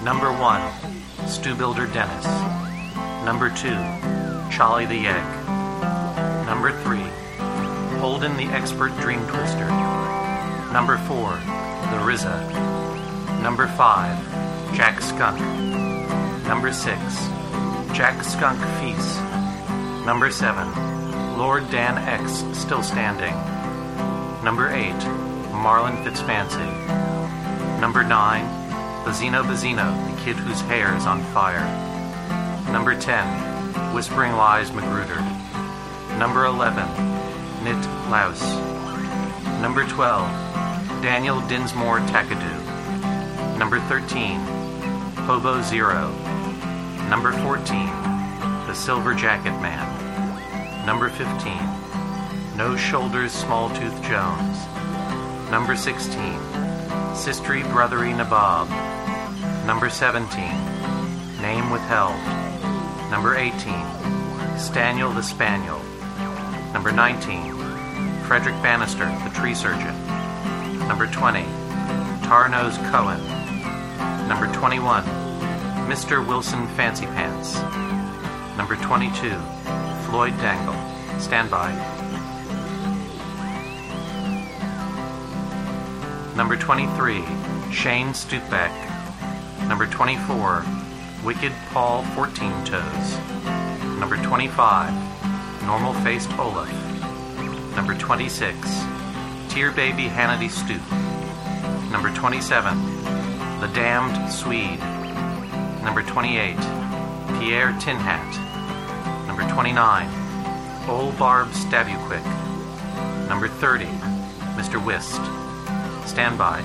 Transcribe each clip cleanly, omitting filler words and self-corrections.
Number 1, Stew Builder Dennis. Number 2, Charlie the Egg. Number 3, Holden the Expert Dream Twister. Number 4, the RZA. Number 5, Jack Skunk. Number 6, Jack Skunk Feast. Number 7, Lord Dan X Still Standing. Number 8, Marlon Fitzfancy. Number 9, Bazzino, the kid whose hair is on fire. Number 10, Whispering Lies Magruder. Number 11, Knit Louse. Number 12, Daniel Dinsmore Takadu. Number 13, Hobo Zero. Number 14, The Silver Jacket Man. Number 15, No Shoulders Small Tooth Jones. Number 16, Sistery Brothery Nabob. Number 17, Name Withheld. Number 18, Staniel the Spaniel. Number 19, Frederick Bannister, the Tree Surgeon. Number 20, Tarnose Cohen. Number 21, Mr. Wilson Fancy Pants. Number 22, Floyd Dangle. Stand by. Number 23, Shane Stoopback. Number 24, Wicked Paul 14 Toes. Number 25, Normal-Faced Olaf. Number 26, Tear Baby Hannity Stoop. Number 27, The Damned Swede. Number 28, Pierre Tin Hat. Number 29, Old Barb Stab You Quick. Number 30, Mr. Whist. Stand by.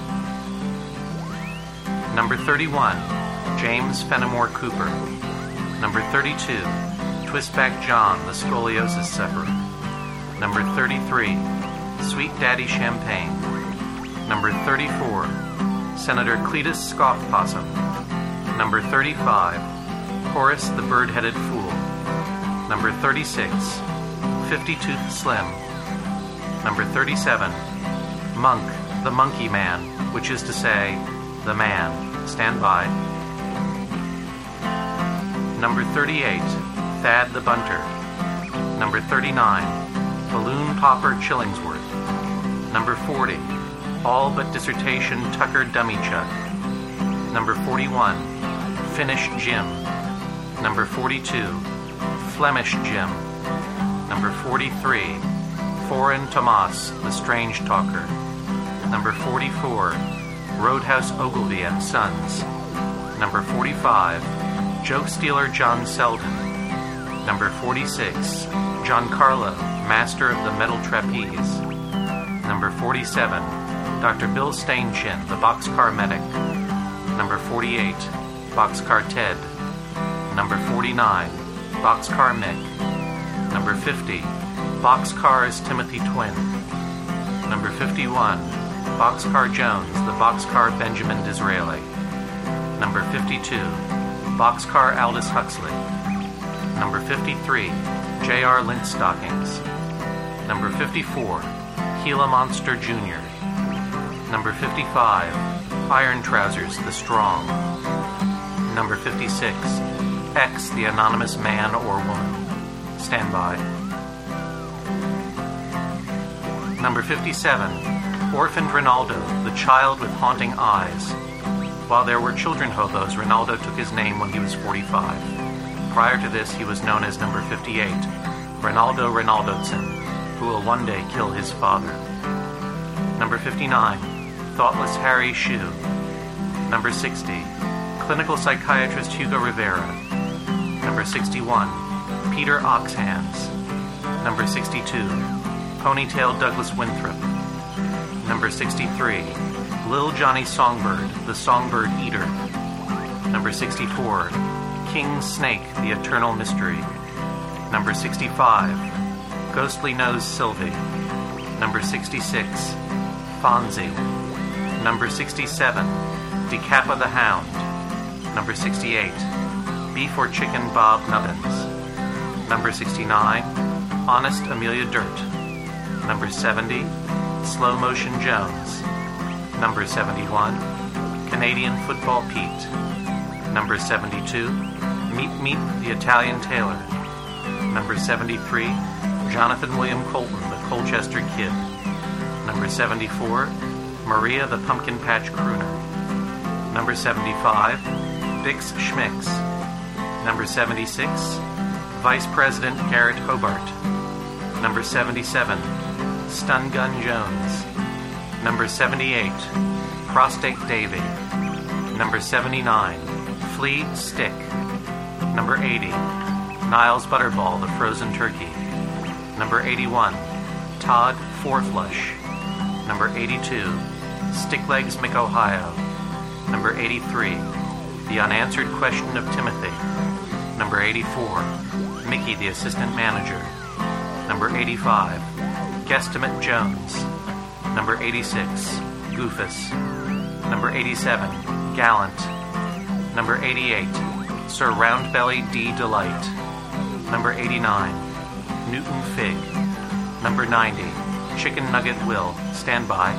Number 31, James Fenimore Cooper. Number 32, Twistback John, the Scoliosis Sufferer. Number 33, Sweet Daddy Champagne. Number 34, Senator Cletus Scoff Possum. Number 35, Horace the Bird-Headed Fool. Number 36, 50-Tooth Slim. Number 37, Monk the Monkey Man, which is to say, the man. Stand by. Number 38, Thad the Bunter. Number 39, Balloon Popper Chillingsworth. Number 40, All But Dissertation Tucker Dummy Chuck. Number 41, Finnish Jim. Number 42, Flemish Jim. Number 43, Foreign Tomas, the Strange Talker. Number 44, Roadhouse Ogilvy and Sons. Number 45, Joke Stealer John Selden. Number 46, Giancarlo, Master of the Metal Trapeze. Number 47, Dr. Bill Stainchin, the Boxcar Medic. Number 48, Boxcar Ted. Number 49, Boxcar Mick. Number 50, Boxcar's Timothy Twin. Number 51, Boxcar Jones, the Boxcar Benjamin Disraeli. Number 52, Boxcar Aldous Huxley. Number 53, J.R. Lintstockings. Number 54, Gila Monster Jr. Number 55, Iron Trousers, the Strong. Number 56, X, the Anonymous Man or Woman. Stand by. Number 57, Orphaned Ronaldo, the Child with Haunting Eyes. While there were children hobos, Ronaldo took his name when he was 45. Prior to this, he was known as Number 58, Ronaldo Ronaldodson, who will one day kill his father. Number 59, Thoughtless Harry Shue. Number 60, Clinical Psychiatrist Hugo Rivera. Number 61, Peter Oxhands. Number 62, Ponytail Douglas Winthrop. Number 63, Lil Johnny Songbird, the Songbird Eater. Number 64, King Snake, the Eternal Mystery. Number 65, Ghostly Nose Sylvie. Number 66, Fonzie. Number 67, Decappa the Hound. Number 68, Beef or Chicken Bob Nubbins. Number 69, Honest Amelia Dirt. Number 70, Slow Motion Jones. Number 71, Canadian Football Pete. Number 72, Meet Meet the Italian Tailor. Number 73, Jonathan William Colton, the Colchester Kid. Number 74, Maria the Pumpkin Patch Crooner. Number 75, Bix Schmicks. Number 76, Vice President Garrett Hobart. Number 77, Stun Gun Jones. Number 78, Prostate Davy. Number 79, Flea Stick. Number 80, Niles Butterball, the Frozen Turkey. Number 81, Todd Fourflush. Number 82, Sticklegs McOhio. Number 83, The Unanswered Question of Timothy. Number 84, Mickey the Assistant Manager. Number 85, Guesstimate Jones. Number 86, Goofus. Number 87, Gallant. Number 88, Sir Roundbelly D. Delight. Number 89, Newton Fig. Number 90, Chicken Nugget Will. Stand by.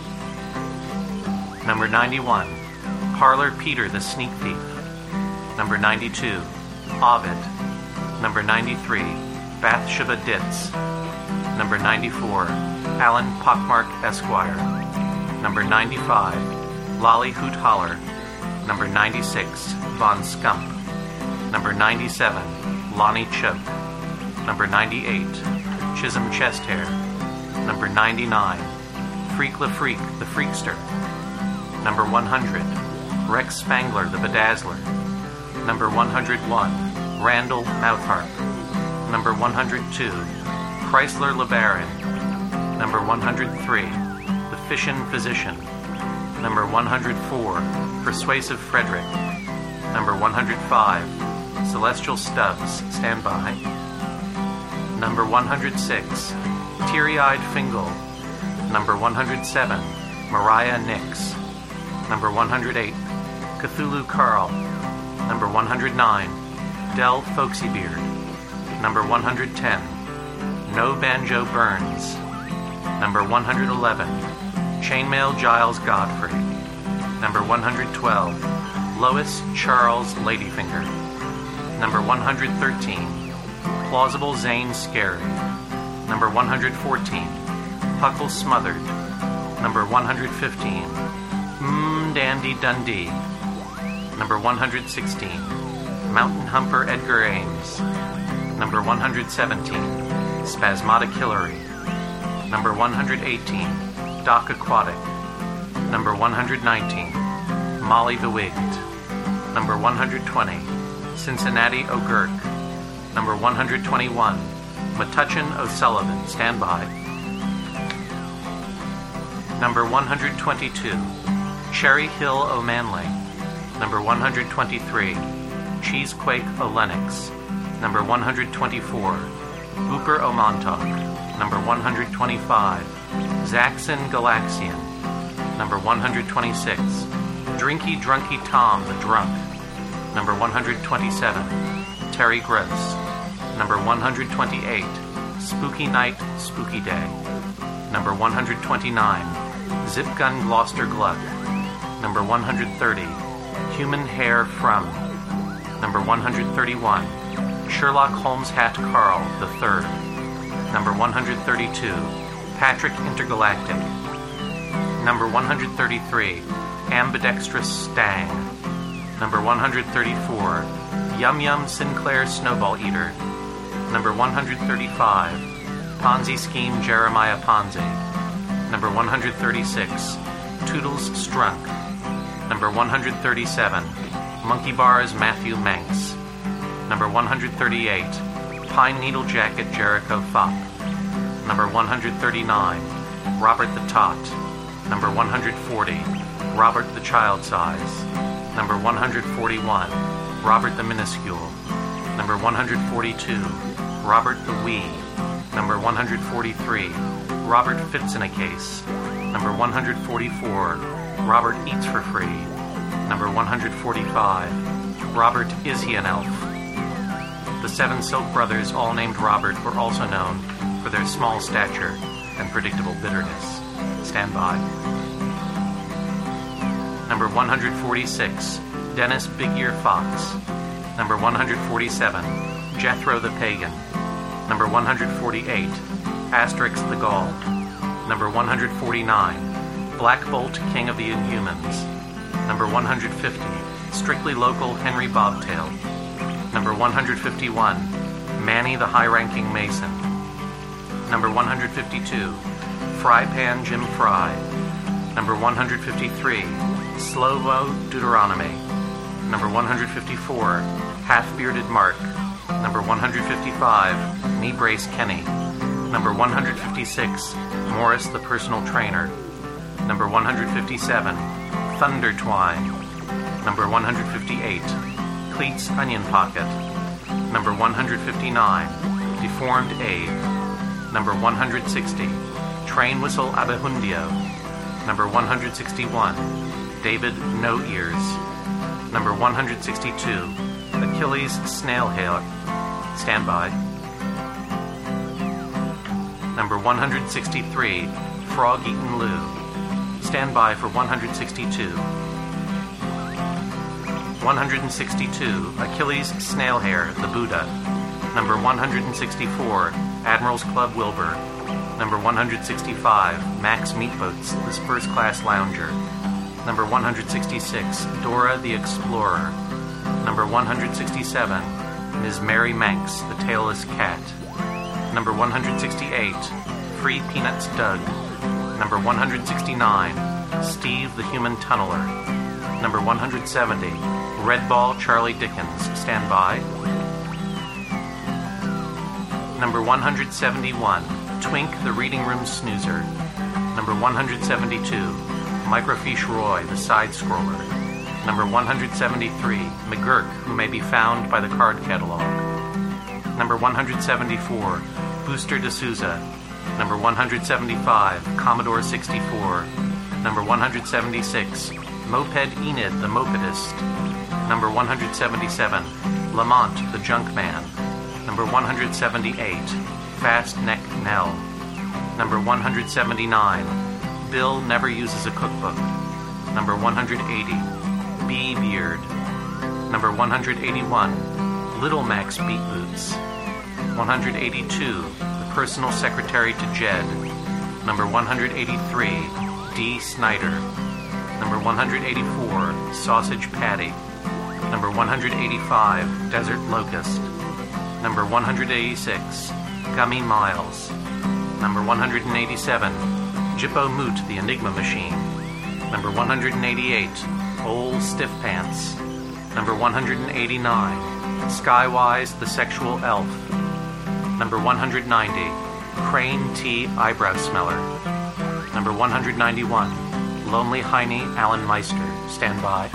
Number 91, Parlor Peter the Sneak Thief. Number 92, Ovid. Number 93, Bathsheba Ditz. Number 94, Alan Pockmark Esquire. Number 95, Lolly Hoot Holler. Number 96, Von Scump. Number 97, Lonnie Choke. Number 98, Chisholm Chesthair. Number 99, Freak La Freak, the Freakster. Number 100, Rex Spangler, the Bedazzler. Number 101, Randall Mouthharp. Number 102, Chrysler LeBaron. Number 103, The Fishin' Physician. Number 104, Persuasive Frederick. Number 105, Celestial Stubbs. Stand by. Number 106, Teary-Eyed Fingal. Number 107, Mariah Nix. Number 108, Cthulhu Carl. Number 109, Del Folksybeard. Number 110, No Banjo Burns. Number 111, Chainmail Giles Godfrey. Number 112, Lois Charles Ladyfinger. Number 113, Plausible Zane Scary. Number 114, Huckle Smothered. Number 115, Dandy Dundee. Number 116, Mountain Humper Edgar Ames. Number 117, Spasmodic Hillary. Number 118, Doc Aquatic. Number 119, Molly the Wigged. Number 120, Cincinnati O'Gurk. Number 121, Metuchen O'Sullivan. Stand by. Number 122, Cherry Hill O'Manley. Number 123, Cheesequake O'Lennox. Number 124, Booper O'Montauk. Number 125, Zaxxon Galaxian. Number 126, Drinky Drunky Tom the Drunk. Number 127, Terry Gross. Number 128, Spooky Night, Spooky Day. Number 129, Zip Gun Gloucester Gluck. Number 130, Human Hair From. Number 131, Sherlock Holmes Hat Carl III. Number 132, Patrick Intergalactic. Number 133, Ambidextrous Stang. Number 134, Yum Yum Sinclair Snowball Eater. Number 135, Ponzi Scheme Jeremiah Ponzi. Number 136, Toodles Strunk. Number 137, Monkey Bars Matthew Manx. Number 138, Pine Needle Jacket Jericho Fopp. Number 139, Robert the Tot. Number 140, Robert the Child Size. Number 141, Robert the Minuscule. Number 142, Robert the Wee. Number 143, Robert Fits in a Case. Number 144, Robert Eats for Free. Number 145, Robert Is He an Elf? The Seven Silk Brothers, all named Robert, were also known for their small stature and predictable bitterness. Stand by. Number 146, Dennis Big Ear Fox. Number 147, Jethro the Pagan. Number 148, Asterix the Gaul. Number 149, Black Bolt, King of the Inhumans. Number 150, Strictly Local Henry Bobtail. Number 151, Manny the High-Ranking Mason. Number 152, Fry Pan Jim Fry. Number 153, Slow-Mo Deuteronomy. Number 154, Half-Bearded Mark. Number 155, Knee Brace Kenny. Number 156, Morris the Personal Trainer. Number 157, Thunder Twine. Number 158, Cleats Onion Pocket. Number 159, Deformed Abe. Number 160, Train Whistle Abahundio. Number 161, David No Ears. Number 162, Achilles Snail Hair. Stand by. Number 163, Frog Eaten Lou. Stand by for 162. 162, Achilles Snail Hair, the Buddha. Number 164, Admiral's Club Wilbur. Number 165, Max Meatboats, this first-class lounger. Number 166, Dora the Explorer. Number 167, Ms. Mary Manx, the Tailless Cat. Number 168, Free Peanuts Doug. Number 169, Steve the Human Tunneler. Number 170, Red Ball Charlie Dickens, stand by. Number 171, Twink the Reading Room Snoozer. Number 172, Microfiche Roy, the Side-Scroller. Number 173, McGurk, who may be found by the card catalog. Number 174, Booster D'Souza. Number 175, Commodore 64. Number 176, Moped Enid, the Mopedist. Number 177, Lamont, the Junkman. Number 178, Fast Neck Nell. Number 179, Bill Never Uses a Cookbook. Number 180, Bee Beard. Number 181, Little Max Beat Boots. 182, The Personal Secretary to Jed. Number 183, D. Snyder. Number 184, Sausage Patty. Number 185, Desert Locust. Number 186, Gummy Miles. Number 187, Jippo Moot, the Enigma Machine. Number 188, Old Stiff Pants. Number 189, Skywise, the Sexual Elf. Number 190, Crane Tea Eyebrow Smeller. Number 191, Lonely Heine Alan Meister. Stand by.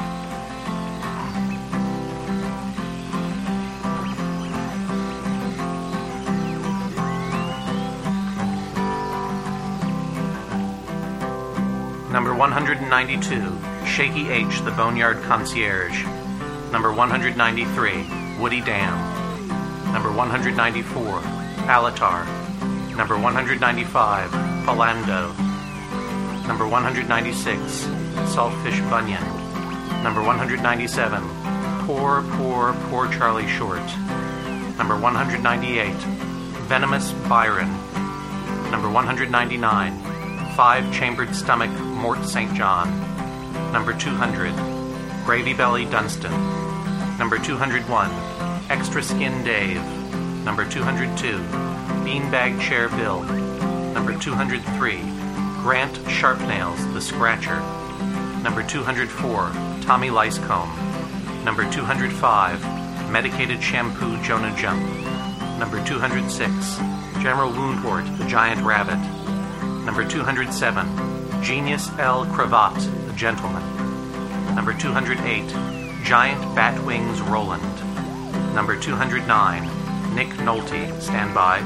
Number 192, Shaky H, the Boneyard Concierge. Number 193, Woody Dam. Number 194, Alatar. Number 195, Philando. Number 196, Saltfish Bunyan. Number 197, Poor Charlie Short. Number 198, Venomous Byron. Number 199, Five-Chambered Stomach Mort St. John. Number 200, Gravy Belly Dunstan. Number 201, Extra Skin Dave. Number 202, Beanbag Chair Bill. Number 203, Grant Sharpnails, the Scratcher. Number 204, Tommy Licecomb. Number 205, Medicated Shampoo Jonah Jump. Number 206, General Woundwort, the Giant Rabbit. Number 207, Genius L. Cravat, the Gentleman. Number 208, Giant Batwings Roland. Number 209, Nick Nolte, stand by.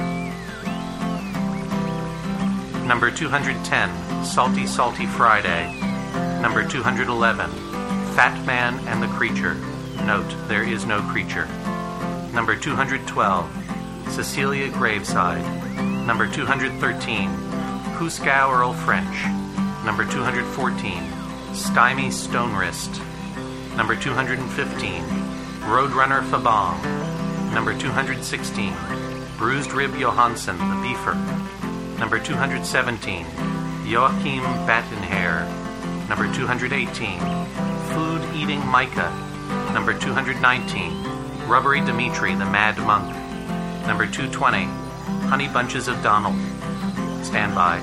Number 210, Salty Friday. Number 211, Fat Man and the Creature. Note, there is no creature. Number 212, Cecilia Graveside. Number 213, Hooskow Earl French. Number 214, Stymie Stone Wrist. Number 215, Roadrunner Fabong. Number 216, Bruised Rib Johansson, the Beefer. Number 217, Joachim Battenhair. Number 218, Food Eating Micah. Number 219, Rubbery Dimitri, the Mad Monk. Number 220, Honey Bunches of Donald. Stand by.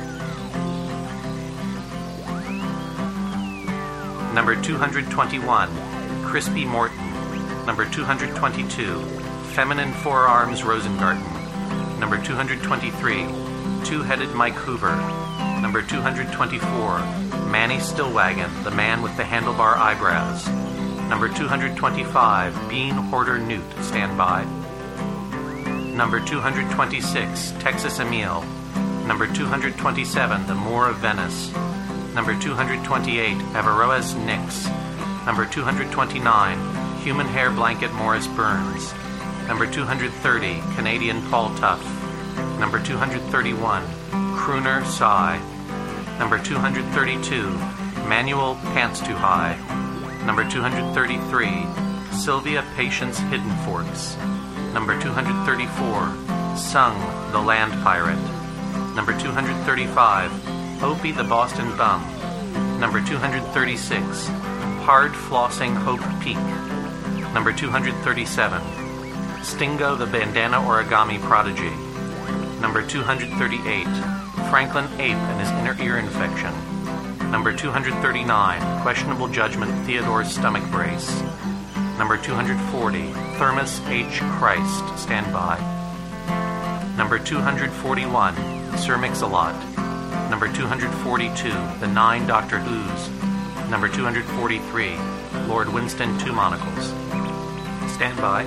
Number 221, Crispy Morton. Number 222, Feminine Forearms Rosengarten. Number 223, Two-Headed Mike Hoover. Number 224, Manny Stillwagon, the man with the handlebar eyebrows. Number 225, Bean Hoarder Newt. Stand by. Number 226, Texas Emile. Number 227, The Moor of Venice. Number 228, Averroes Nix. Number 229, Human Hair Blanket Morris Burns. Number 230, Canadian Paul Tuff. Number 231, Crooner Sigh. Number 232, Manuel Pants Too High. Number 233, Sylvia Patience Hidden Forks. Number 234, Sung, the Land Pirate. Number 235, Opie the Boston Bum. Number 236, Hard Flossing Hope Peak. Number 237, Stingo the Bandana Origami Prodigy. Number 238, Franklin Ape and his inner ear infection. Number 239, Questionable Judgment Theodore's Stomach Brace. Number 240, Thermos H. Christ. Stand by. Number 241, Sir Mix-a-Lot. Number 242, The Nine Doctor Who's. Number 243, Lord Winston Two Monocles. Stand by.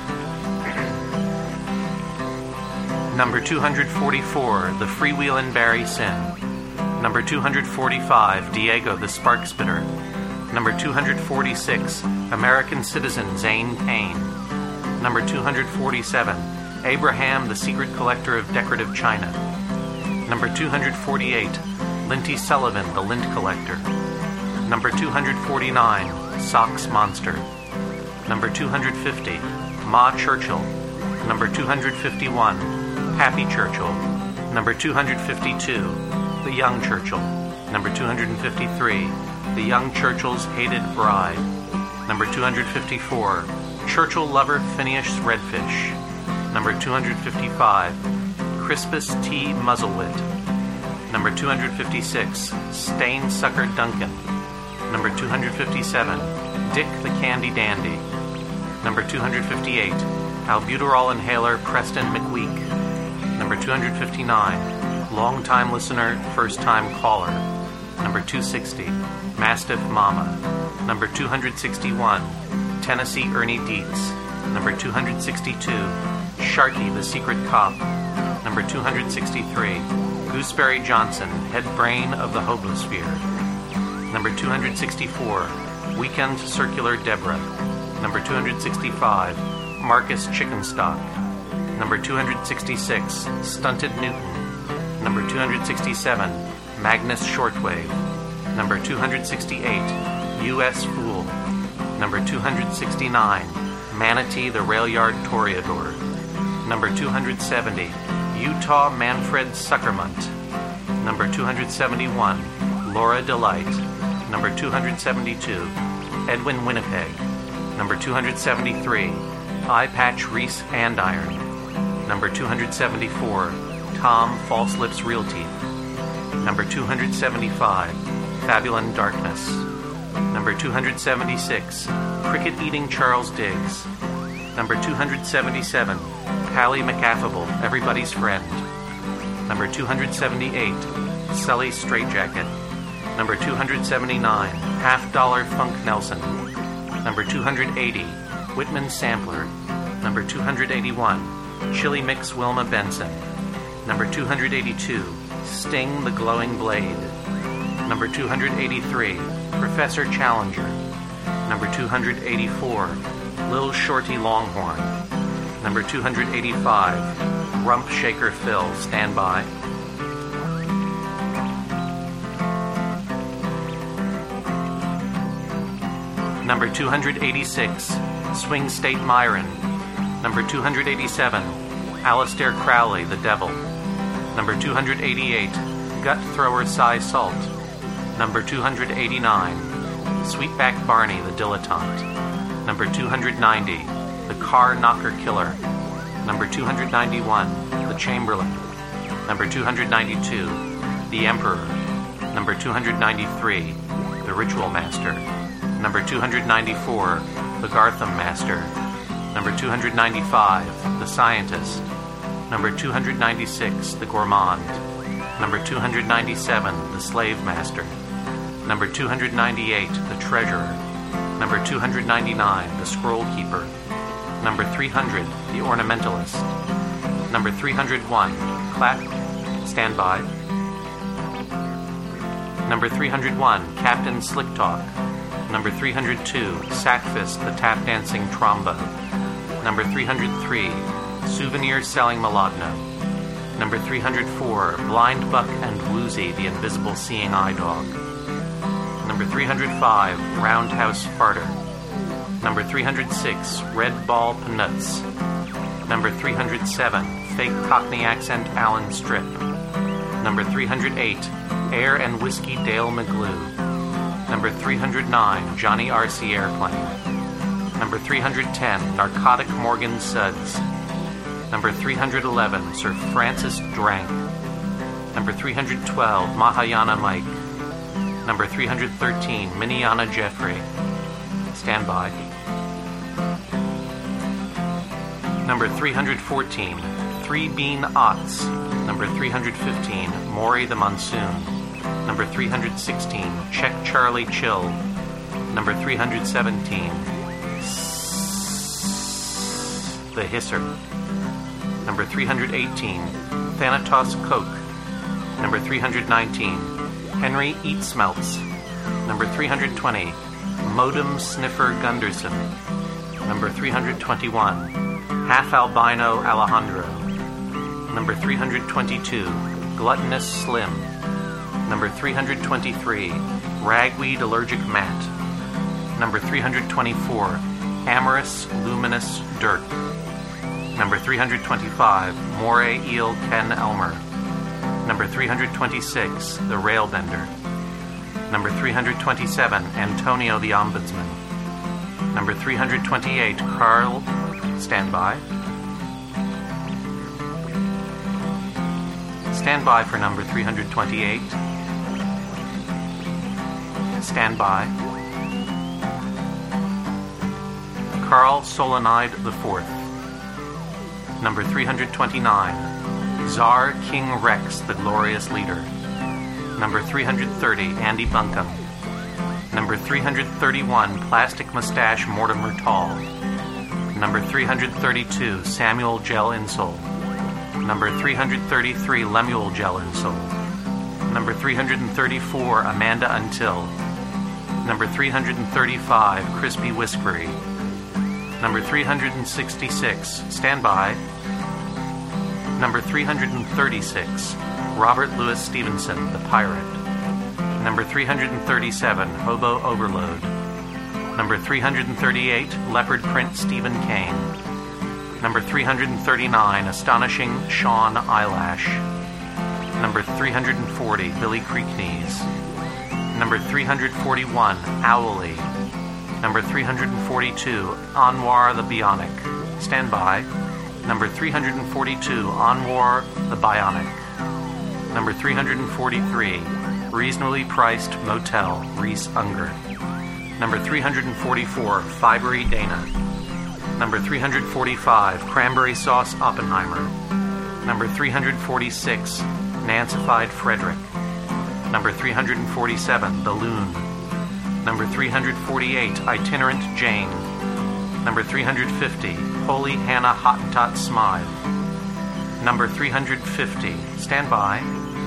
Number 244, The Freewheelin' Barry Sin. Number 245, Diego the Spark Spitter. Number 246, American Citizen Zane Payne. Number 247, Abraham the Secret Collector of Decorative China. Number 248, Linty Sullivan the Lint Collector. Number 249, Socks Monster. Number 250, Ma Churchill. Number 251, Happy Churchill. Number 252, The Young Churchill. Number 253, The Young Churchill's Hated Bride. Number 254, Churchill Lover Phineas Redfish. Number 255, Crispus T. Muzzlewit. Number 256, Stain Sucker Duncan. Number 257, Dick the Candy Dandy. Number 258, Albuterol Inhaler Preston McWeek. Number 259, Long-time listener, first-time caller. Number 260, Mastiff Mama. Number 261, Tennessee Ernie Dietz. Number 262, Sharky the Secret Cop. Number 263, Gooseberry Johnson, head brain of the Hobosphere. Number 264, Weekend Circular Deborah. Number 265, Marcus Chickenstock. Number 266, Stunted Newton. Number 267, Magnus Shortwave. Number 268, U.S. Fool. Number 269, Manatee the Railyard Toreador. Number 270, Utah Manfred Suckermunt. Number 271, Laura Delight. Number 272, Edwin Winnipeg. Number 273, Eye Patch Reese Andiron. Number 274, Tom False Lips Real Teeth. Number 275, Fabulon Darkness. Number 276, Cricket Eating Charles Diggs. Number 277, Pally McAffable, Everybody's Friend. Number 278, Sully Straightjacket. Number 279, Half Dollar Funk Nelson. Number 280, Whitman Sampler. Number 281, Chili Mix Wilma Benson. Number 282, Sting the Glowing Blade. Number 283, Professor Challenger. Number 284, Lil Shorty Longhorn. Number 285, Rump Shaker Phil. Stand by. Number 286, Swing State Myron. Number 287, Alistair Crowley, the Devil. Number 288, Gut Thrower Cy Salt. Number 289, Sweetback Barney, the Dilettante. Number 290, the Car Knocker Killer. Number 291, the Chamberlain. Number 292, the Emperor. Number 293, the Ritual Master. Number 294, the Gartham Master. Number 295, the Scientist. Number 296, the Gourmand. Number 297, the Slave Master. Number 298, the Treasurer. Number 299, the Scroll Keeper. Number 300, the Ornamentalist. Number 301, Stand by. Number 301, Captain Slicktalk. Number 302, Sackfist, the Tap-Dancing Trombo. Number 303, Souvenir Selling Molodno. Number 304, Blind Buck and Woozy, the Invisible Seeing Eye Dog. Number 305, Roundhouse Farter. Number 306, Red Ball Peanuts. Number 307, Fake Cockney Accent Alan Strip. Number 308, Air and Whiskey Dale McGlue. Number 309, Johnny R.C. Airplane. Number 310, Narcotic Morgan Suds. Number 311, Sir Francis Drank. Number 312, Mahayana Mike. Number 313, Miniana Jeffrey. Stand by. Number 314, Three Bean Otts. Number 315, Maury the Monsoon. Number 316, Check Charlie Chill. Number 317, The Hisser. Number 318, Thanatos Coke. Number 319, Henry Eatsmelts. Number 320, Modem Sniffer Gunderson. Number 321, Half Albino Alejandro. Number 322, Gluttonous Slim. Number 323, Ragweed Allergic Matt. Number 324, Amorous Luminous Dirk. Number 325, Moray Eel Ken Elmer. Number 326, The Railbender. Number 327, Antonio the Ombudsman. Number 328, Carl... Stand by. Stand by for number 328. Stand by. Carl Solonide IV. Number 329, Tsar King Rex, the Glorious Leader. Number 330, Andy Bunkum. Number 331, Plastic Mustache Mortimer Tall. Number 332, Samuel Gel Insole. Number 333, Lemuel Gel Insole. Number 334, Amanda Until. Number 335, Crispy Whiskery. Number 366, stand by. Number 336, Robert Louis Stevenson, the Pirate. Number 337, Hobo Overload. Number 338, Leopard Print Stephen Kane. Number 339, Astonishing Sean Eyelash. Number 340, Billy Creeknees. Number 341, Owly. Number 342, Anwar the Bionic. Stand by. Number 342, Anwar the Bionic. Number 343, Reasonably Priced Motel, Reese Unger. Number 344, Fibery Dana. Number 345, Cranberry Sauce Oppenheimer. Number 346, Nancified Frederick. Number 347, The Loon. Number 348, Itinerant Jane. Number 350, Holy Hannah Hottentot Smythe. Number 350, stand by.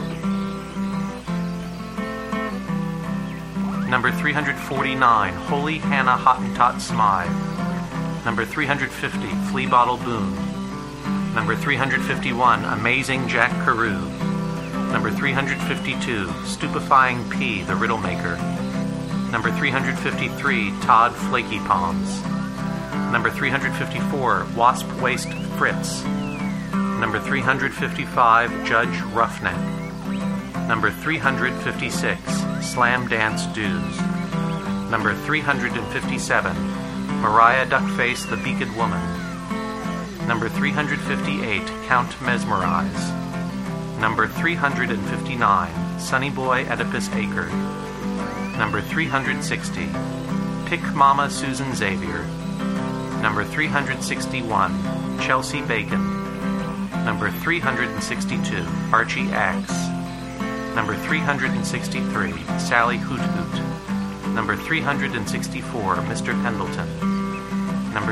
Number 349, Holy Hannah Hottentot Smythe. Number 350, Flea Bottle Boone. Number 351, Amazing Jack Carew. Number 352, Stupefying P, the Riddle Maker. Number 353, Todd Flaky Palms. Number 354, Wasp Waist Fritz. Number 355, Judge Roughneck. Number 356, Slam Dance Dudes. Number 357, Mariah Duckface the Beaked Woman. Number 358, Count Mesmerize. Number 359, Sonny Boy Oedipus Acre. Number 360, Pick Mama Susan Xavier. Number 361, Chelsea Bacon. Number 362, Archie Axe. Number 363, Sally Hoot Hoot. Number 364, Mr. Pendleton. Number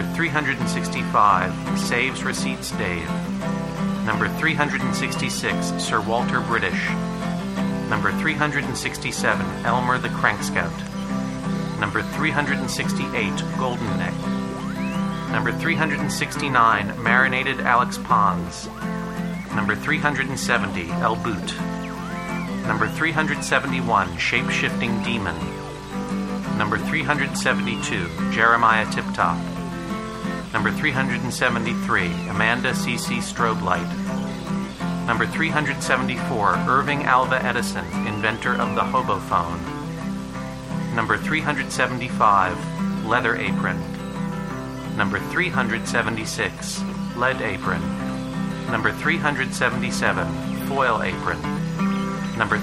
365, Saves Receipts Dave. Number 366, Sir Walter British. Number 367, Elmer the Crank Scout. Number 368, Golden Neck. Number 369, Marinated Alex Pons. Number 370, El Boot. Number 371, Shape-Shifting Demon. Number 372, Jeremiah Tiptop. Number 373, Amanda C.C. Strobe Light. Number 374, Irving Alva Edison, inventor of the hobophone. Number 375, Leather Apron. Number 376, Lead Apron. Number 377, Foil Apron. Number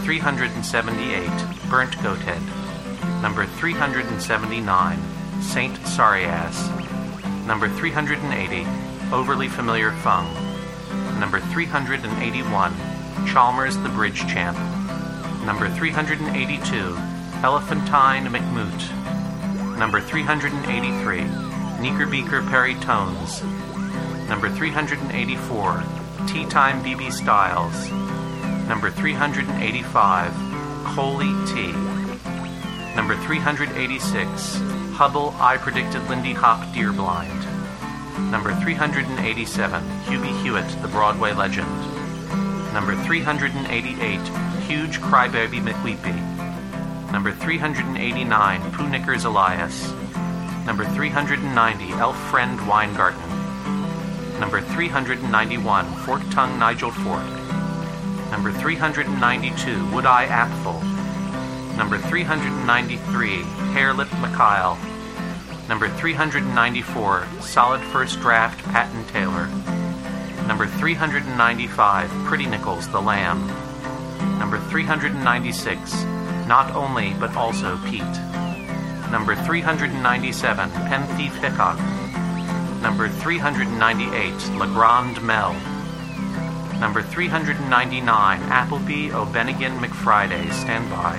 378, Burnt Goat Head. Number 379, Saint Sorry Ass. Number 380, Overly Familiar Fung. Number 381, Chalmers the Bridge Champ. Number 382, Elephantine McMoot. Number 383, Knickerbeaker Perry Tones. Number 384, Tea Time BB Styles. Number 385, Coley T. Number 386, Hubble I Predicted Lindy Hop Deerblind. Number 387, Hubie Hewitt, the Broadway Legend. Number 388, Huge Crybaby McWeepy. Number 389, Pooh Knickers Elias. Number 390, Elf Friend Weingarten. Number 391, Fork Tongue Nigel Fork. Number 392, Wood Eye Apfel. Number 393, Hairlip Mikhail. Number 394, Solid First Draft Patton Taylor. Number 395, Pretty Nichols the Lamb. Number 396, Not Only But Also Pete. Number 397, Pen Thief Hickok. Number 398, Legrand Mel. Number 399, Appleby O'Bennigan McFriday, stand by.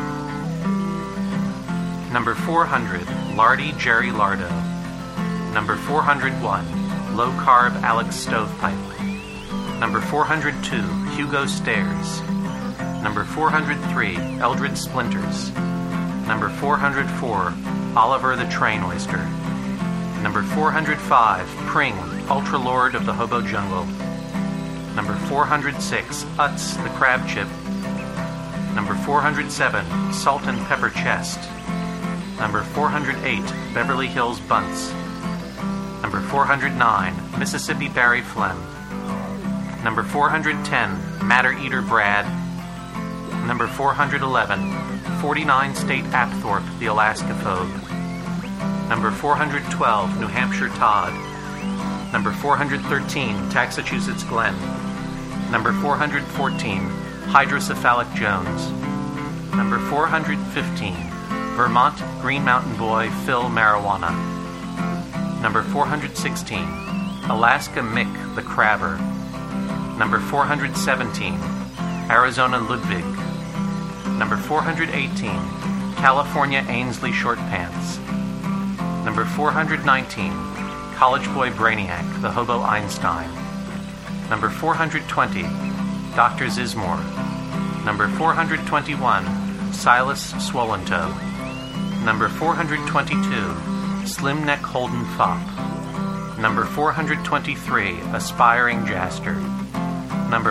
Number 400, Lardy Jerry Lardo. Number 401, Low Carb Alex Stovepipe. Number 402, Hugo Stairs. Number 403, Eldred Splinters. Number 404, Oliver the Train Oyster. Number 405, Pring, Ultra Lord of the Hobo Jungle. Number 406, Utz the Crab Chip. Number 407, Salt and Pepper Chest. Number 408, Beverly Hills Bunts. Number 409, Mississippi Barry Phlegm. Number 410, Matter Eater Brad. Number 411, 49 State Apthorpe, the Alaska Phobe. Number 412, New Hampshire Todd. Number 413, Taxachusetts Glen. Number 414, Hydrocephalic Jones. Number 415, Vermont Green Mountain Boy Phil Marijuana. Number 416, Alaska Mick the Crabber. Number 417, Arizona Ludwig. Number 418, California Ainsley Short Pants. Number 419, College Boy Brainiac, the Hobo Einstein. Number 420, Dr. Zizmore. Number 421, Silas Swollentoe. Number 422, Slim Neck Holden Fop. Number 423, Aspiring Jaster. Number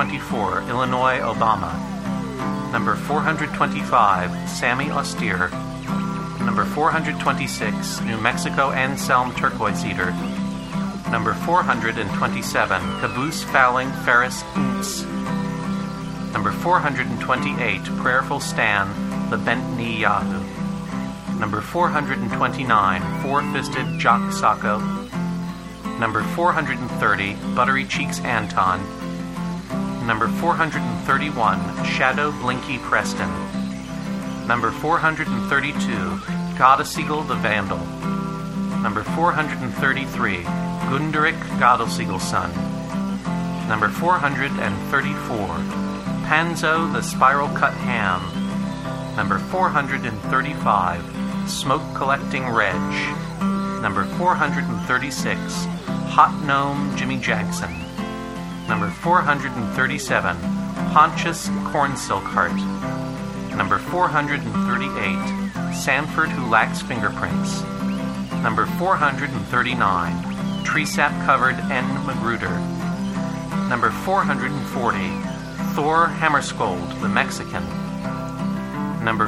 424, Illinois Obama. Number 425, Sammy Austere. Number 426, New Mexico Anselm Turquoise Eater. Number 427, Caboose Fouling Ferris Oonts. Number 428, Prayerful Stan, the Bent Knee Yahoo. Number 429, Four-Fisted Jock Sacco. Number 430, Buttery Cheeks Anton. Number 431, Shadow Blinky Preston. Number 432, Goddesseagle the Vandal. Number 433, Gunderic Goddesseagle's son. Number 434, Panzo the Spiral Cut Ham. Number 435, Smoke Collecting Reg. Number 436, Hot Gnome Jimmy Jackson. Number 437, Pontius Cornsilkheart. Number 438, Sanford Who Lacks Fingerprints. Number 439, Tree-sap-covered N. Magruder. Number 440, Thor Hammerscold, the Mexican. Number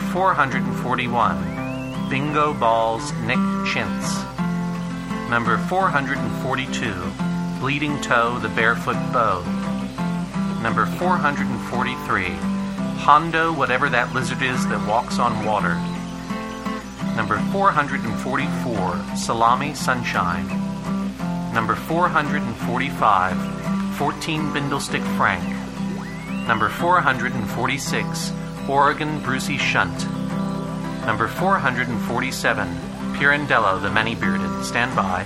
441, Bingo Balls Nick Chintz. Number 442, Bleeding Toe, the Barefoot Beau. Number 443, Hondo, whatever that lizard is that walks on water. Number 444, Salami Sunshine. Number 445, 14 Bindlestick Frank. Number 446, Oregon Brucey Shunt. Number 447, Pirandello the Many-Bearded. Stand by.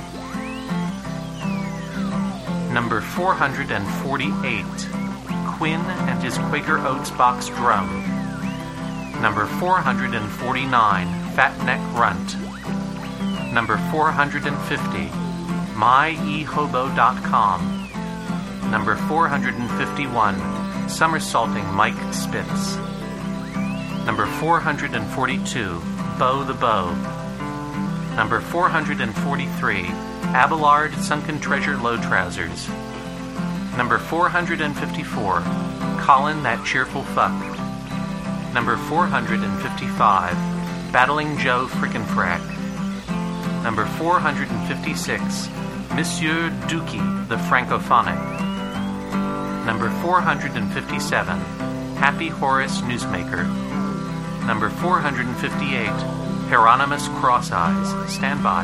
Number 448, Quinn and his Quaker Oats box drum. Number 449, Fat Neck Runt. Number 450, MyEHobo.com. Number 451, Somersaulting Mike Spitz. Number 442, Beau the Beau. Number 443, Abelard Sunken Treasure Low Trousers. Number 454, Colin That Cheerful Fuck. Number 455, Battling Joe Frickinfrack. Number 456, Monsieur Dookie the Francophonic. Number 457, Happy Horace Newsmaker. Number 458, Hieronymus Cross Eyes. Stand by.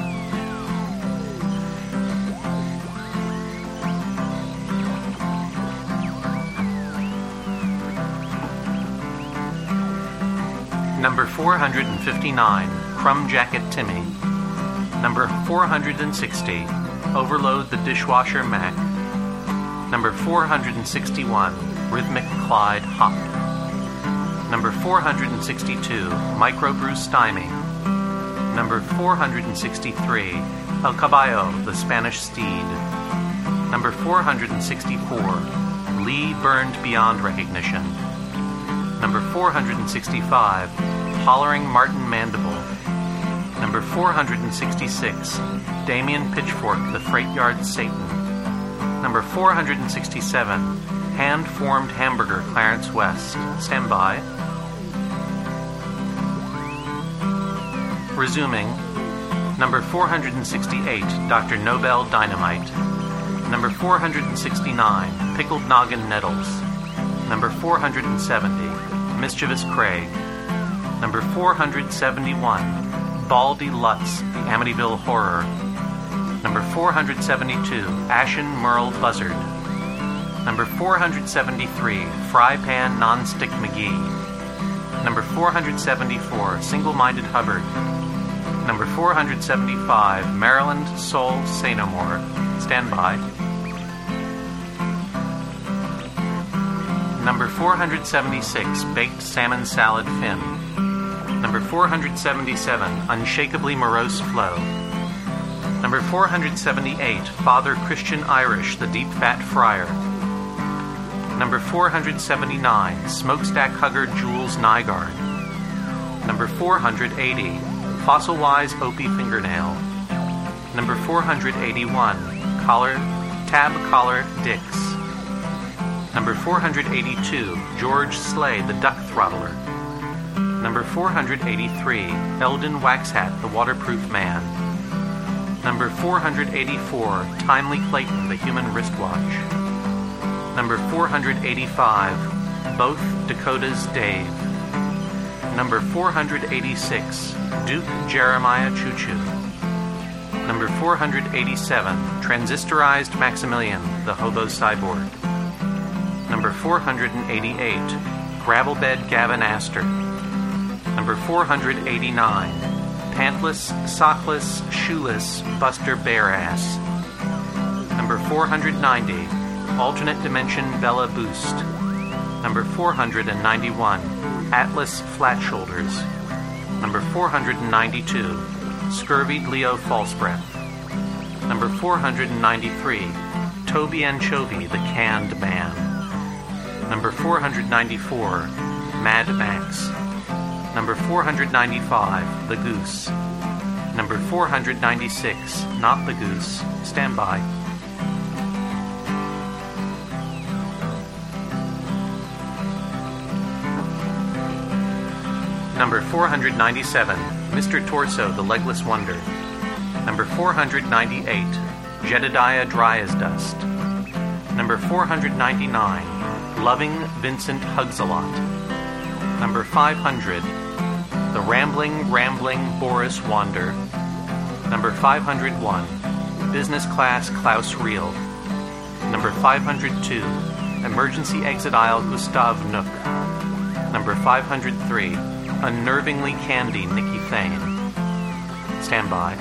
Number 459, Crumb Jacket Timmy. Number 460, Overload the Dishwasher Mac. Number 461, Rhythmic Clyde Hop. Number 462, Microbrew Stymie. Number 463, El Caballo, the Spanish Steed. Number 464, Lee Burned Beyond Recognition. Number 465, Hollering Martin Mandible. Number 466, Damien Pitchfork, the Freight Yard Satan. Number 467, Hand-Formed Hamburger, Clarence West. Stand by. Resuming. Number 468, Dr. Nobel Dynamite. Number 469, Pickled Noggin Nettles. Number 470, Mischievous Craig. Number 471, Baldy Lutz, the Amityville Horror. Number 472, Ashen Merle Buzzard. Number 473, Fry Pan Nonstick McGee. Number 474, Single-Minded Hubbard. Number 475, Maryland Soul Say No More. Stand by. Number 476, Baked Salmon Salad Fin. Number 477, Unshakably Morose Flow. Number 478, Father Christian Irish, the Deep Fat Friar. Number 479, Smokestack Hugger Jules Nygaard. Number 480, Fossil-Wise Opie Fingernail. Number 481, Tab Collar Dix. Number 482, George Slay, the Duck Throttler. Number 483, Eldon Waxhat, the Waterproof Man. Number 484, Timely Clayton, the Human Wristwatch. Number 485, Both Dakotas Dave. Number 486, Duke Jeremiah Choo-Choo. Number 487, Transistorized Maximilian, the Hobo Cyborg. Number 488, Gravelbed Gavin Astor. Number 489, Pantless, Sockless, Shoeless Buster Bearass. Number 490, Alternate Dimension Bella Boost. Number 491, Atlas Flat Shoulders. Number 492, Scurvied Leo False Breath. Number 493, Toby Anchovy, the Canned Man. Number 494, Mad Max. Number 495, The Goose. Number 496, Not the Goose. Stand by. Number 497, Mr. Torso, the Legless Wonder. Number 498, Jedediah Dry as Dust. Number 499, Loving Vincent Hugs-a-Lot. Number 500, The Rambling Boris Wander. Number 501, Business Class Klaus Riehl. Number 502, Emergency Exit Aisle Gustav Nook. Number 503, Unnervingly Candy Nikki Thane. Stand by.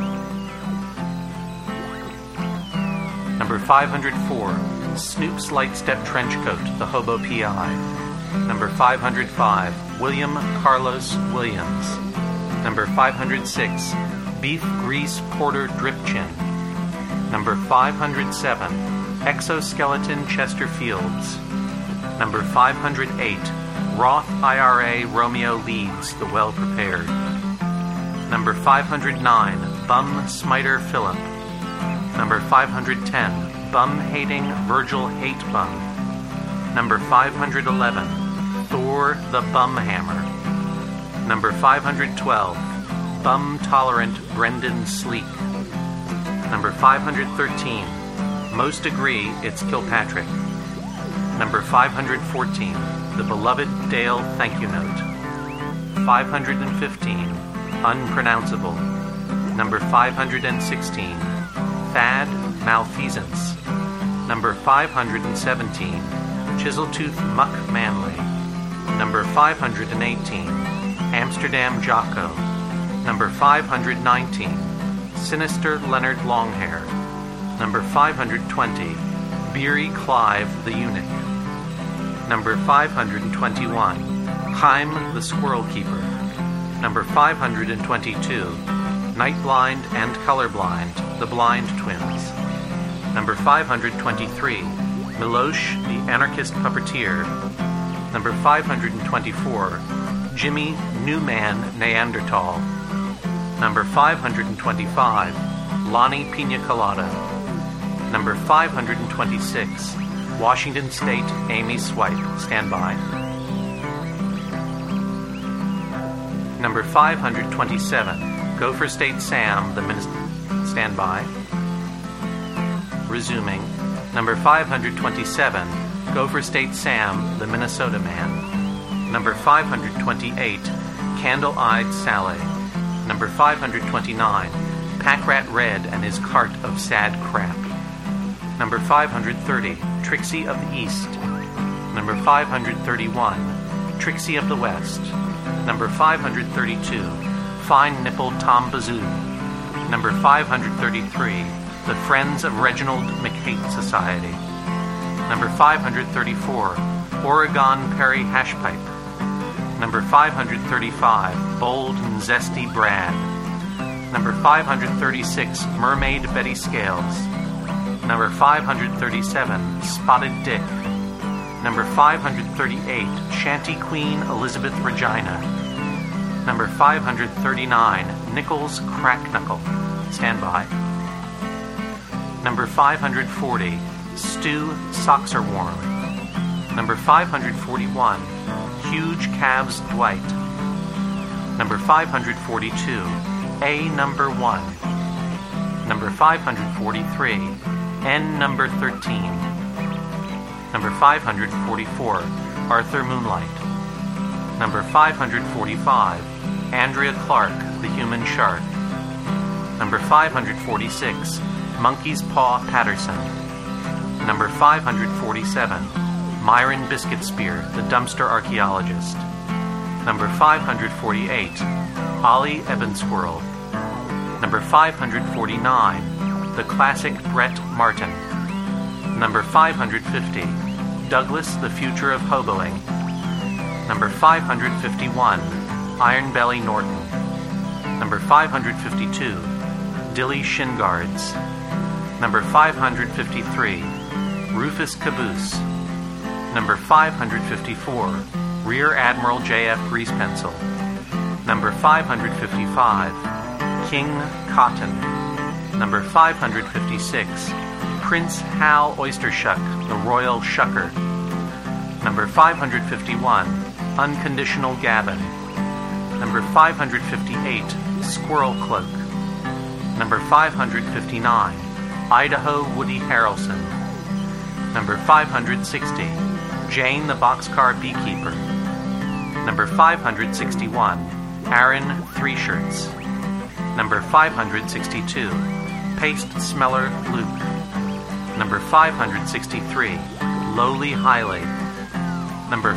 Number 504, Snoop's Lightstep Trenchcoat, the Hobo P.I. Number 505, William Carlos Williams. Number 506, Beef Grease Porter Drip Chin. Number 507, Exoskeleton Chester Fields. Number 508, Roth IRA Romeo Leeds, the Well Prepared. Number 509, Bum Smiter Philip. Number 510, Bum-Hating Virgil Hate Bum. Number 511, Thor the Bumhammer. Number 512, Bum-Tolerant Brendan Sleek. Number 513, Most Agree It's Kilpatrick. Number 514, The Beloved Dale Thank You Note. 515, Unpronounceable. Number 516, Thad Malfeasance. Number 517, Chiseltooth Muck Manley. Number 518, Amsterdam Jocko. Number 519, Sinister Leonard Longhair. Number 520, Beery Clive the Eunuch. Number 521, Chaim the Squirrel Keeper. Number 522, Nightblind and Colorblind, the Blind Twins. Number 523, Milosh the Anarchist Puppeteer. Number 524, Jimmy Newman Neanderthal. Number 525, Lonnie Pina Colada. Number 526, Washington State Amy Swipe. Stand by. Number 527, Gopher State Sam, the Minister. Stand by. Resuming. Number 527, Gopher State Sam, the Minnesota Man. Number 528, Candle-Eyed Sally. Number 529, Packrat Red and his Cart of Sad Crap. Number 530, Trixie of the East. Number 531, Trixie of the West. Number 532, Fine Nippled Tom Bazoo. Number 533, The Friends of Reginald McHate Society. Number 534, Oregon Perry Hashpipe. Number 535, Bold and Zesty Brad. Number 536, Mermaid Betty Scales. Number 537, Spotted Dick. Number 538, Shanty Queen Elizabeth Regina. Number 539, Nichols Cracknuckle. Stand by. Number 540, Stu Socks Are Warm. Number 541, Huge Calves Dwight. Number 542, A number 1. Number 543, N number 13. Number 544, Arthur Moonlight. Number 545, Andrea Clark, The Human Shark. Number 546, Monkey's Paw Patterson. Number 547, Myron Biscuitspear, The Dumpster Archaeologist. Number 548, Ollie Ebensquirrel. Number 549, The Classic Brett Martin. Number 550, Douglas, The Future of Hoboing. Number 551, Iron Belly Norton. Number 552, Dilly Shinguards. Number 553, Rufus Caboose. Number 554, Rear Admiral J.F. Greasepencil. Number 555, King Cotton. Number 556, Prince Hal Oystershuck, the Royal Shucker. Number 551, Unconditional Gavin. Number 558, Squirrel Cloak. Number 559, Idaho Woody Harrelson. Number 560, Jane the Boxcar Beekeeper. Number 561, Aaron Three Shirts. Number 562, Paste Smeller Luke. Number 563, Lowly Hiley. Number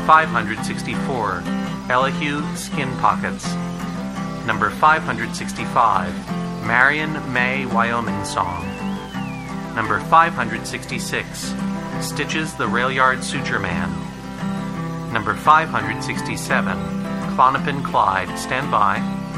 564, Elihu Skin Pockets. Number 565, Marion May Wyoming Song. Number 566, Stitches the Railyard Suture Man. Number 567, Clonopin Clyde, Stand By.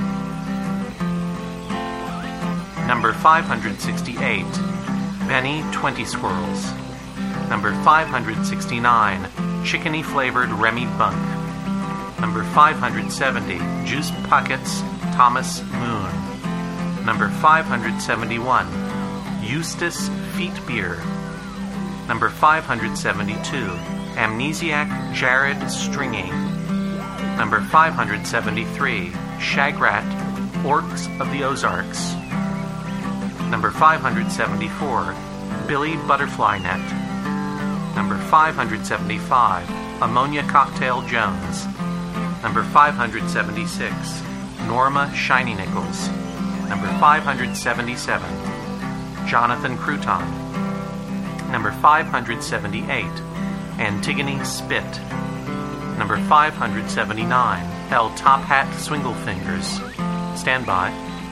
Number 568, Benny 20 Squirrels. Number 569, Chickeny Flavored Remy Bunk. Number 570, Juice Pockets, Thomas Moon. Number 571, Eustace Feet Beer. Number 572, Amnesiac Jared Stringy. Number 573, Shagrat, Orcs of the Ozarks. Number 574, Billy Butterfly Net. Number 575, Ammonia Cocktail Jones. Number 576, Norma Shiny Nichols. Number 577, Jonathan Crouton. Number 578, Antigone Spit. Number 579, El Top Hat Swinglefingers. Stand by.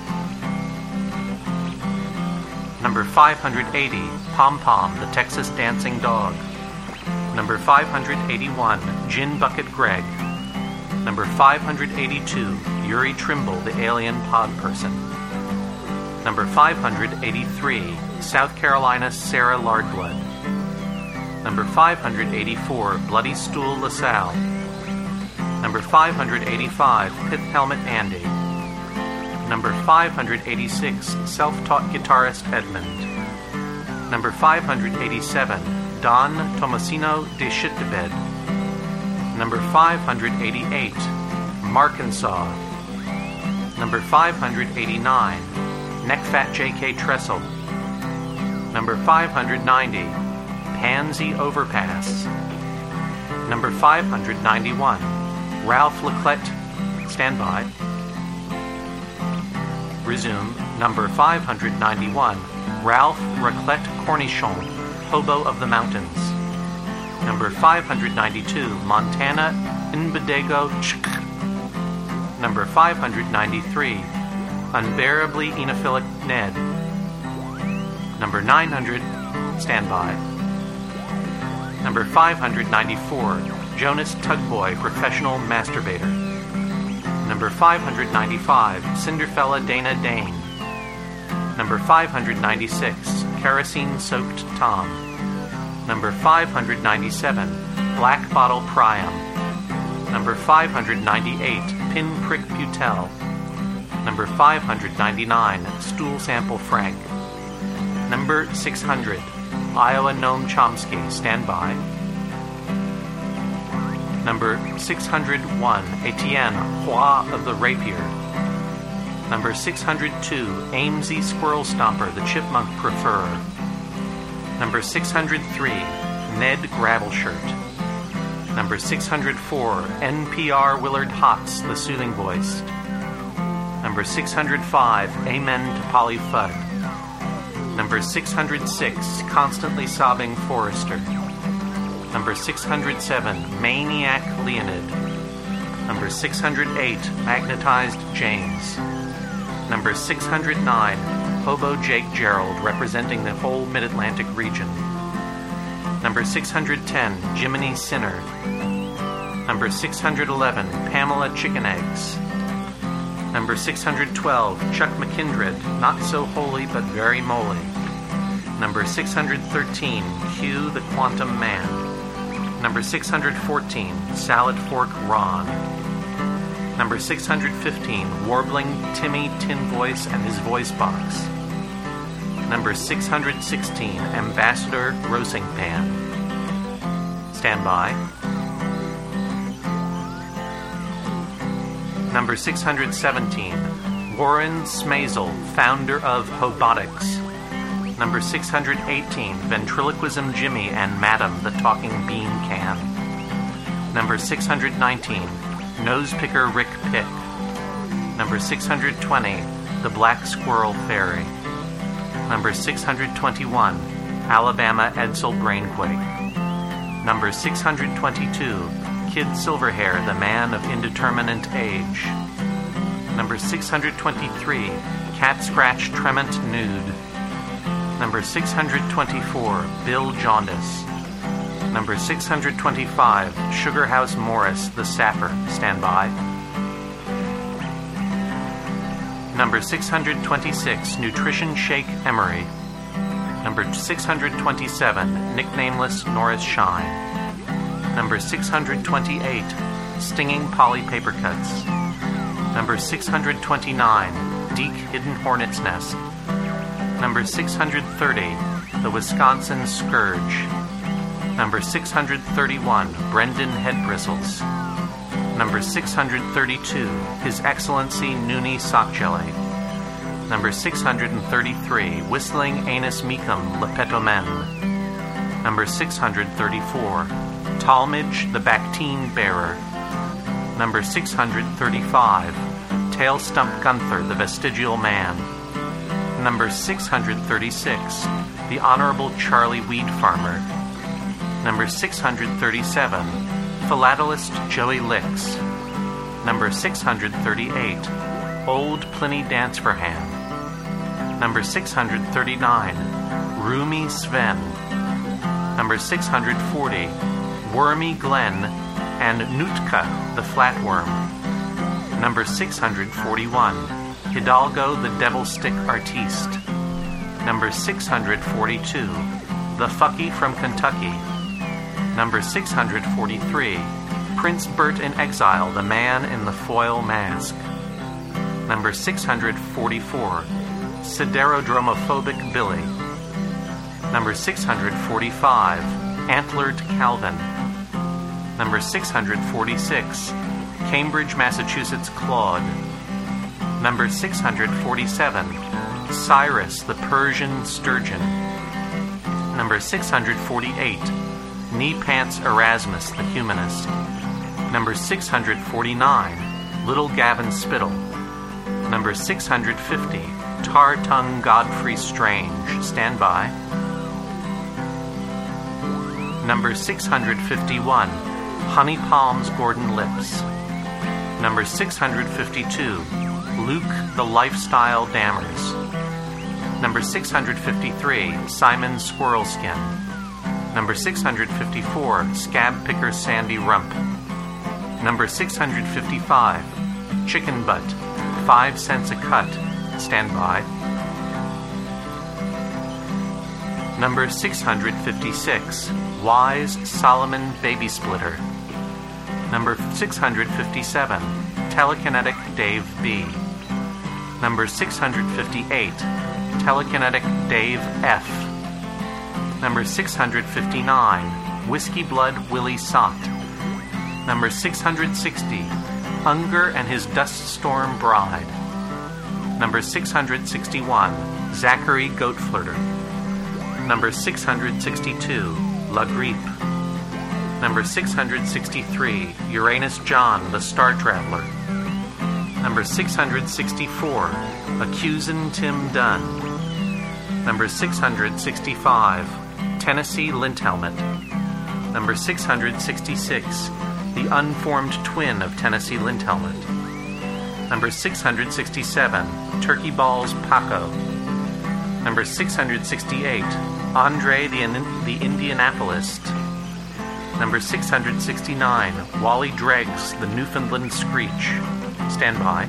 Number 580, Pom Pom, the Texas Dancing Dog. Number 581, Gin Bucket Greg. Number 582, Yuri Trimble, the Alien Pod Person. Number 583, South Carolina Sarah Lardblood. Number 584, Bloody Stool LaSalle. Number 585, Pith Helmet Andy. Number 586, Self-Taught Guitarist Edmund. Number 587, Don Tomasino de Shittebed. Number 588, Markinsaw. Number 589, Neckfat J.K. Tressel. Number 590, Pansy Overpass. Number 591, Ralph Leclerc. Stand by. Resume. Number 591, Ralph Raclette Cornichon, Hobo of the Mountains. Number 592, Montana Nbedego Chk. Number 593, Unbearably Enophilic Ned. Number 900, Stand by. Number 594, Jonas Tugboy, Professional Masturbator. Number 595, Cinderfella Dana Dane. Number 596, Kerosene-Soaked Tom. Number 597, Black Bottle Priam. Number 598, Pinprick Butel. Number 599, Stool Sample Frank. Number 600, Iowa Noam Chomsky, Stand by. Number 601, Etienne, Roi of the Rapier. Number 602, Amesy Squirrel Stomper, the Chipmunk Preferrer. Number 603, Ned Gravelshirt. Number 604, NPR Willard Hotz, the Soothing Voice. Number 605, Amen to Polly Fudd. Number 606, Constantly Sobbing Forrester. Number 607, Maniac Leonid. Number 608, Magnetized James. Number 609, Hobo Jake Gerald, representing the whole Mid-Atlantic region. Number 610, Jiminy Sinner. Number 611, Pamela Chicken Eggs. Number 612, Chuck McKindred, Not So Holy But Very Moly. Number 613, Q the Quantum Man. Number 614, Salad Fork Ron. Number 615, Warbling Timmy Tin Voice and His Voice Box. Number 616, Ambassador Grossing Pan. Stand by. Number 617, Warren Smazel, founder of Hobotics. Number 618, Ventriloquism Jimmy and Madam, the Talking Bean Can. Number 619, Nosepicker Rick Pick. Number 620, The Black Squirrel Fairy. Number 621, Alabama Edsel Brainquake. Number 622, Kid Silverhair, the Man of Indeterminate Age. Number 623, Cat Scratch Tremont Nude. Number 624, Bill Jaundice. Number 625, Sugar House Morris, the Sapper. Stand by. Number 626, Nutrition Shake Emery. Number 627, Nicknameless Norris Shine. Number 628, Stinging Polly Papercuts. Number 629, Deke Hidden Hornet's Nest. Number 630, The Wisconsin Scourge. Number 631, Brendan Head Bristles. Number 632, His Excellency Noonie Sock Jelly. Number 633, Whistling Anus Meekum Lepetomen. Number 634, Talmadge the Bactine Bearer. Number 635, Tail Stump Gunther the Vestigial Man. Number 636, The Honorable Charlie Weed Farmer. Number 637, Philatelist Joey Licks. Number 638, Old Pliny Danceforhand. Number 639, Roomy Sven. Number 640, Wormy Glen and Nootka the Flatworm. Number 641, Hidalgo the Devil Stick Artiste. Number 642, The Fucky from Kentucky. Number 643, Prince Bert in Exile, the Man in the Foil Mask. Number 644, Siderodromophobic Billy. Number 645, Antlered Calvin. Number 646, Cambridge, Massachusetts Claude. Number 647, Cyrus the Persian Sturgeon. Number 648, Knee Pants Erasmus the Humanist. Number 649, Little Gavin Spittle. Number 650, Tar Tongue Godfrey Strange. Stand by. Number 651, Honey Palms Gordon Lips. Number 652, Luke the Lifestyle Dammers. Number 653, Simon Squirrelskin. Number 654, Scab Picker Sandy Rump. Number 655, Chicken Butt, 5 cents a cut. Stand by. Number 656, Wise Solomon Baby Splitter. Number 657, Telekinetic Dave B. Number 658, Telekinetic Dave F. Number 659, Whiskey Blood Willie Sott. Number 660, Unger and His Dust Storm Bride. Number 661, Zachary Goatflirter. Number 662, La Grippe. Number 663, Uranus John, the Star Traveler. Number 664, Accusin' Tim Dunn. Number 665, Tennessee Linthelmet. Number 666, the unformed twin of Tennessee Linthelmet. Number 667, Turkey Balls Paco. Number 668, Andre the Indianapolist. Number 669, Wally Dreggs, the Newfoundland Screech. Stand by.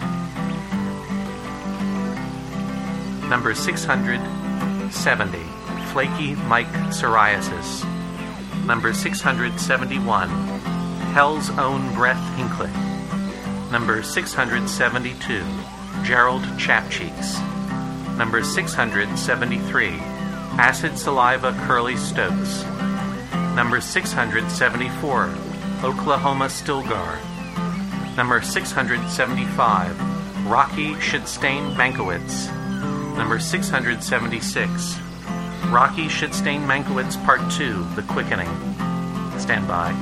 Number 670, Flaky Mike Psoriasis. Number 671, Hell's Own Breath Hinckley. Number 672, Gerald Chapcheeks. Number 673, Acid Saliva Curly Stokes. Number 674, Oklahoma Stilgar. Number 675, Rocky Shitstain Mankiewicz. Number 676, Rocky Shitstain Mankiewicz Part 2, The Quickening. Stand by.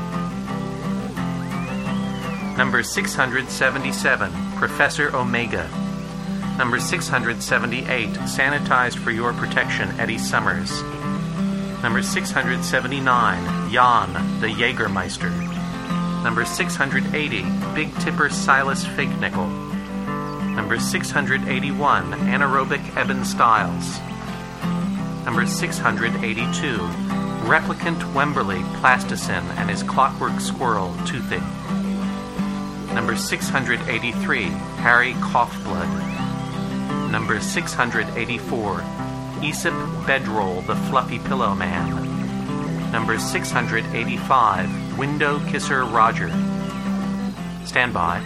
Number 677, Professor Omega. Number 678, Sanitized for Your Protection, Eddie Summers. Number 679, Jan, the Jägermeister. Number 680, Big Tipper Silas Fake Nickel. Number 681, Anaerobic Eben Styles. Number 682, Replicant Wemberley Plasticine and His Clockwork Squirrel Toothy. Number 683, Harry Coughblood. Number 684, Aesop Bedroll, the Fluffy Pillow Man. Number 685, Window Kisser Roger. Stand by.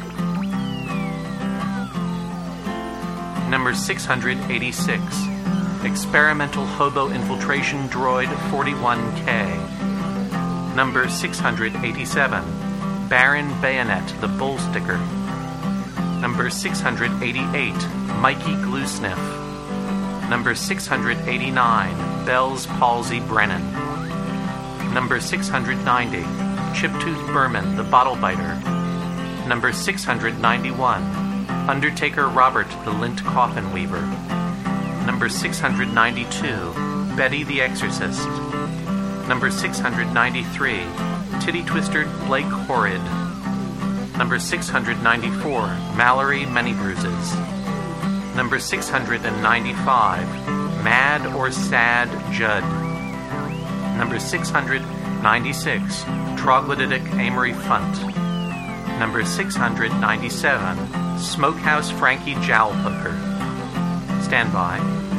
Number 686, Experimental Hobo Infiltration Droid 41K. Number 687, Baron Bayonet, the Bull Sticker. Number 688, Mikey Gluesniff. Number 689, Bell's Palsy Brennan. Number 690, Chiptooth Berman, the Bottle Biter. Number 691, Undertaker Robert, the Lint Coffin Weaver. Number 692, Betty the Exorcist. Number 693, Titty Twister Blake Horrid. Number 694, Mallory Many Bruises. Number 695, Mad or Sad Judd. Number 696, Troglodytic Amory Funt. Number 697, Smokehouse Frankie Jowlhooker. Stand by.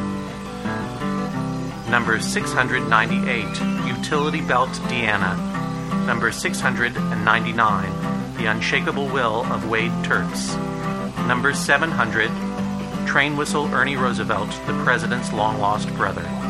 Number 698, Utility Belt Deanna. Number 699, The Unshakable Will of Wade Turks. Number 700, Train Whistle Ernie Roosevelt, the President's long-lost brother.